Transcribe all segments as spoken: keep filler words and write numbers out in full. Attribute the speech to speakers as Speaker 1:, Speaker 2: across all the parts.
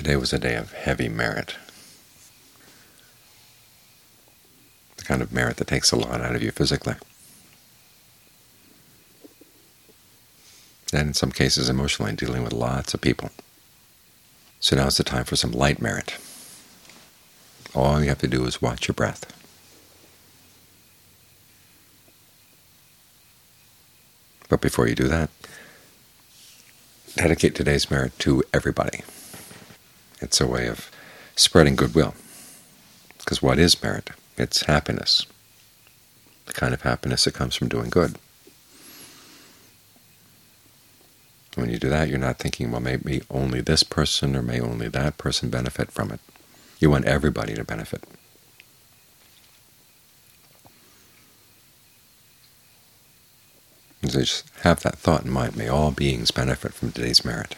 Speaker 1: Today was a day of heavy merit, the kind of merit that takes a lot out of you physically, and in some cases emotionally, dealing with lots of people. So now is the time for some light merit. All you have to do is watch your breath. But before you do that, dedicate today's merit to everybody. It's a way of spreading goodwill. Because what is merit? It's happiness, the kind of happiness that comes from doing good. When you do that, you're not thinking, well, maybe only this person or may only that person benefit from it. You want everybody to benefit. So just have that thought in mind. May all beings benefit from today's merit.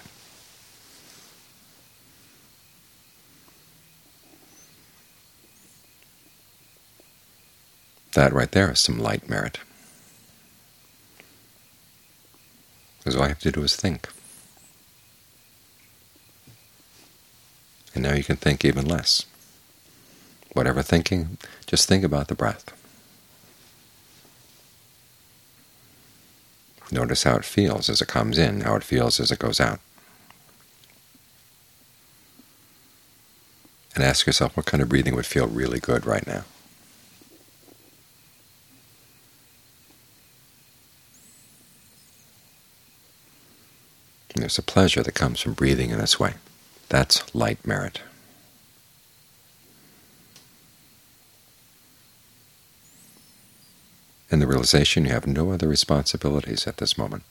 Speaker 1: That right there is some light merit. Because all you have to do is think. And now you can think even less. Whatever thinking, just think about the breath. Notice how it feels as it comes in, how it feels as it goes out. And ask yourself what kind of breathing would feel really good right now. And there's a pleasure that comes from breathing in this way. That's light merit. And the realization you have no other responsibilities at this moment.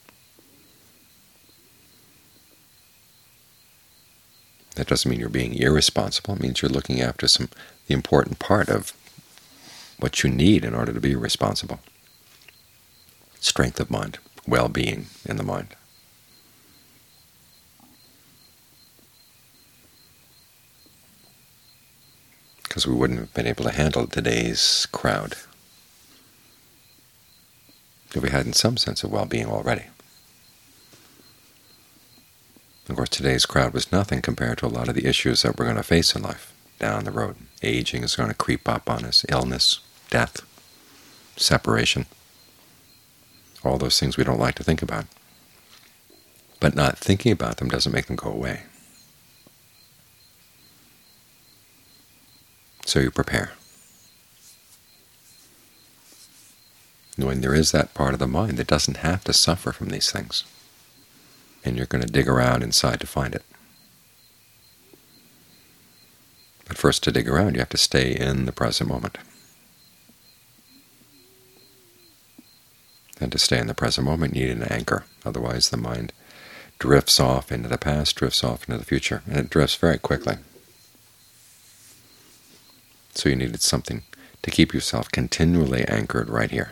Speaker 1: That doesn't mean you're being irresponsible. It means you're looking after some the important part of what you need in order to be responsible. Strength of mind, well-being in the mind. Because we wouldn't have been able to handle today's crowd if we hadn't some sense of well-being already. Of course, today's crowd was nothing compared to a lot of the issues that we're going to face in life down the road. Aging is going to creep up on us, illness, death, separation, all those things we don't like to think about. But not thinking about them doesn't make them go away. So you prepare. Knowing there is that part of the mind that doesn't have to suffer from these things. And you're going to dig around inside to find it. But first, to dig around, you have to stay in the present moment. And to stay in the present moment, you need an anchor. Otherwise, the mind drifts off into the past, drifts off into the future, and it drifts very quickly. So you needed something to keep yourself continually anchored right here.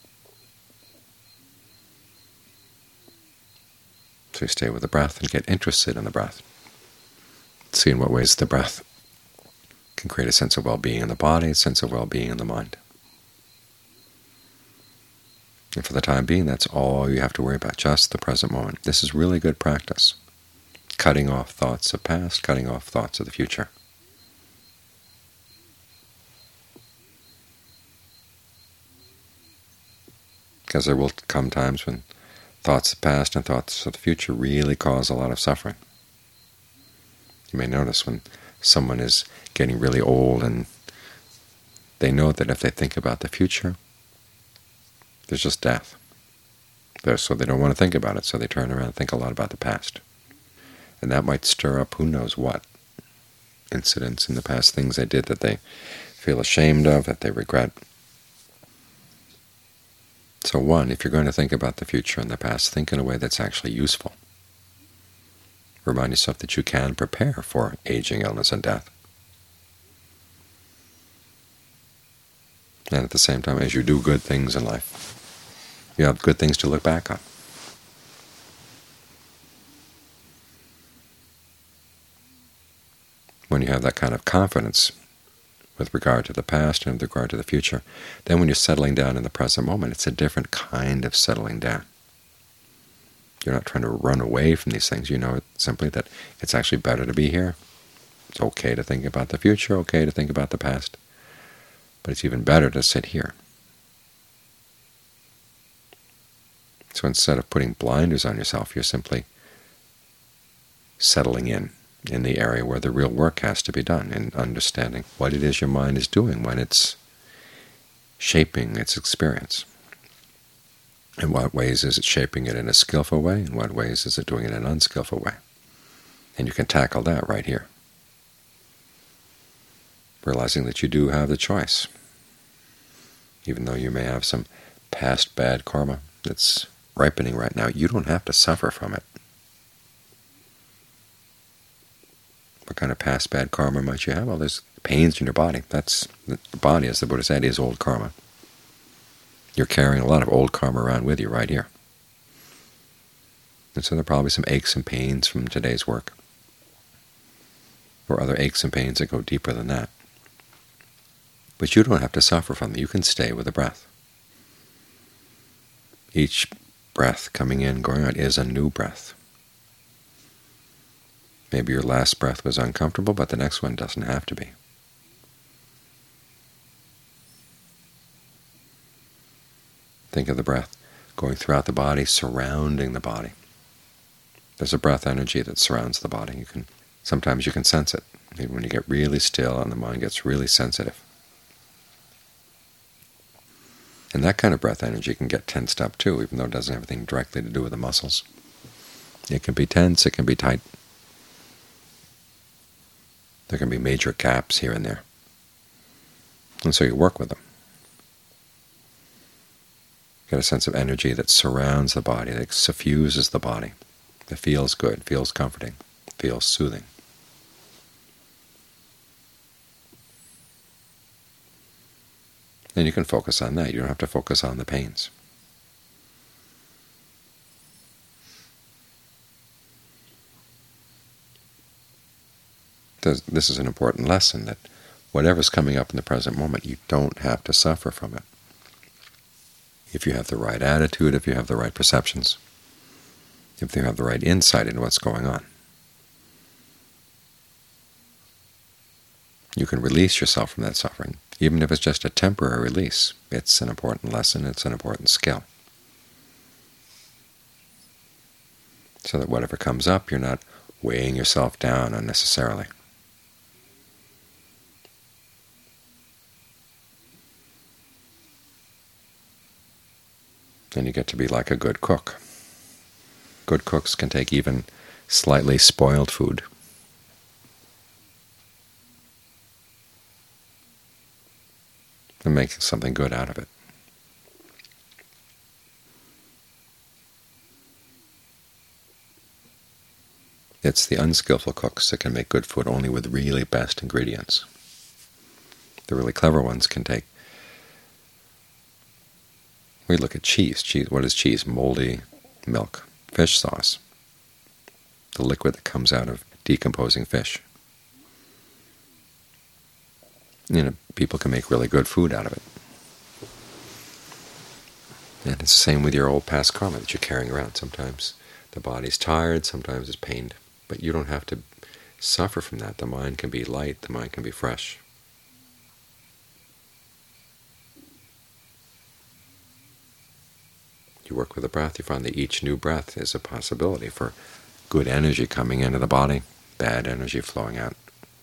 Speaker 1: So you stay with the breath and get interested in the breath. See in what ways the breath can create a sense of well-being in the body, a sense of well-being in the mind. And for the time being, that's all you have to worry about, just the present moment. This is really good practice, cutting off thoughts of past, cutting off thoughts of the future. Because there will come times when thoughts of the past and thoughts of the future really cause a lot of suffering. You may notice when someone is getting really old and they know that if they think about the future, there's just death. There, so they don't want to think about it, so they turn around and think a lot about the past. And that might stir up who knows what incidents in the past, things they did that they feel ashamed of, that they regret. So one, if you're going to think about the future and the past, think in a way that's actually useful. Remind yourself that you can prepare for aging, illness, and death. And at the same time, as you do good things in life, you have good things to look back on. When you have that kind of confidence with regard to the past and with regard to the future, then when you're settling down in the present moment, it's a different kind of settling down. You're not trying to run away from these things. You know simply that it's actually better to be here, It's okay to think about the future, okay to think about the past, but it's even better to sit here. So instead of putting blinders on yourself, you're simply settling in in the area where the real work has to be done, and understanding what it is your mind is doing when it's shaping its experience. In what ways is it shaping it in a skillful way? In what ways is it doing it in an unskillful way? And you can tackle that right here, realizing that you do have the choice. Even though you may have some past bad karma that's ripening right now, you don't have to suffer from it. What kind of past bad karma might you have? Well, there's pains in your body. That's the body, as the Buddha said, is old karma. You're carrying a lot of old karma around with you right here. And so there are probably some aches and pains from today's work, or other aches and pains that go deeper than that. But you don't have to suffer from them. You can stay with the breath. Each breath coming in, going out, is a new breath. Maybe your last breath was uncomfortable, but the next one doesn't have to be. Think of the breath going throughout the body, surrounding the body. There's a breath energy that surrounds the body. You can sometimes you can sense it, even when you get really still and the mind gets really sensitive. And that kind of breath energy can get tensed up too, even though it doesn't have anything directly to do with the muscles. It can be tense, it can be tight. There can be major gaps here and there. And so you work with them. Get a sense of energy that surrounds the body, that suffuses the body, that feels good, feels comforting, feels soothing. Then you can focus on that. You don't have to focus on the pains. This is an important lesson, that whatever's coming up in the present moment, you don't have to suffer from it. If you have the right attitude, if you have the right perceptions, if you have the right insight into what's going on, you can release yourself from that suffering. Even if it's just a temporary release, it's an important lesson, it's an important skill. So that whatever comes up, you're not weighing yourself down unnecessarily. And you get to be like a good cook. Good cooks can take even slightly spoiled food and make something good out of it. It's the unskillful cooks that can make good food only with really best ingredients. The really clever ones can take We look at cheese. Cheese. What is cheese? Moldy milk, fish sauce, the liquid that comes out of decomposing fish. You know, people can make really good food out of it. And it's the same with your old past karma that you're carrying around. Sometimes the body's tired, sometimes it's pained, but you don't have to suffer from that. The mind can be light, the mind can be fresh. You work with the breath, you find that each new breath is a possibility for good energy coming into the body, bad energy flowing out.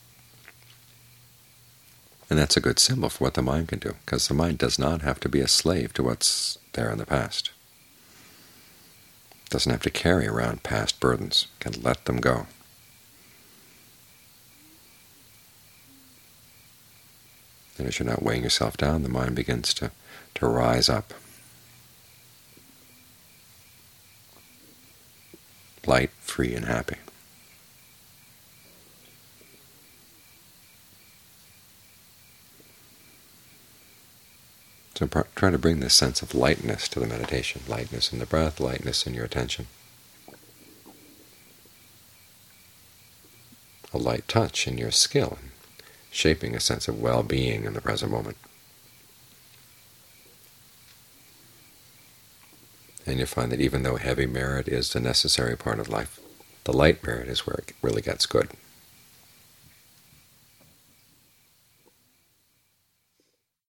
Speaker 1: And that's a good symbol for what the mind can do, because the mind does not have to be a slave to what's there in the past. It doesn't have to carry around past burdens, it can let them go. And as you're not weighing yourself down, the mind begins to, to rise up. Light, free, and happy. So try to bring this sense of lightness to the meditation, lightness in the breath, lightness in your attention. A light touch in your skill, in shaping a sense of well-being in the present moment. And you'll find that even though heavy merit is the necessary part of life, the light merit is where it really gets good.